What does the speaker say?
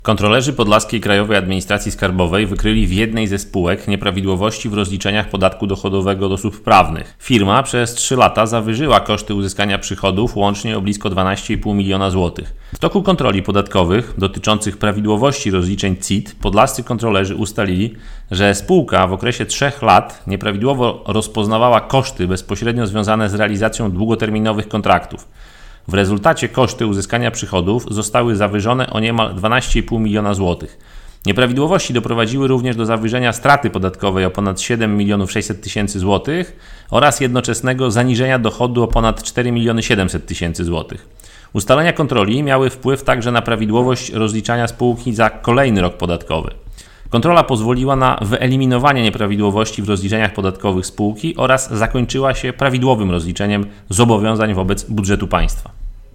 Kontrolerzy Podlaskiej Krajowej Administracji Skarbowej wykryli w jednej ze spółek nieprawidłowości w rozliczeniach podatku dochodowego od osób prawnych. Firma przez 3 lata zawyżyła koszty uzyskania przychodów łącznie o blisko 12,5 miliona złotych. W toku kontroli podatkowych dotyczących prawidłowości rozliczeń CIT podlascy kontrolerzy ustalili, że spółka w okresie 3 lat nieprawidłowo rozpoznawała koszty bezpośrednio związane z realizacją długoterminowych kontraktów. W rezultacie koszty uzyskania przychodów zostały zawyżone o niemal 12,5 miliona złotych. Nieprawidłowości doprowadziły również do zawyżenia straty podatkowej o ponad 7 milionów 600 tysięcy złotych oraz jednoczesnego zaniżenia dochodu o ponad 4 miliony 700 tysięcy złotych. Ustalenia kontroli miały wpływ także na prawidłowość rozliczania spółki za kolejny rok podatkowy. Kontrola pozwoliła na wyeliminowanie nieprawidłowości w rozliczeniach podatkowych spółki oraz zakończyła się prawidłowym rozliczeniem zobowiązań wobec budżetu państwa.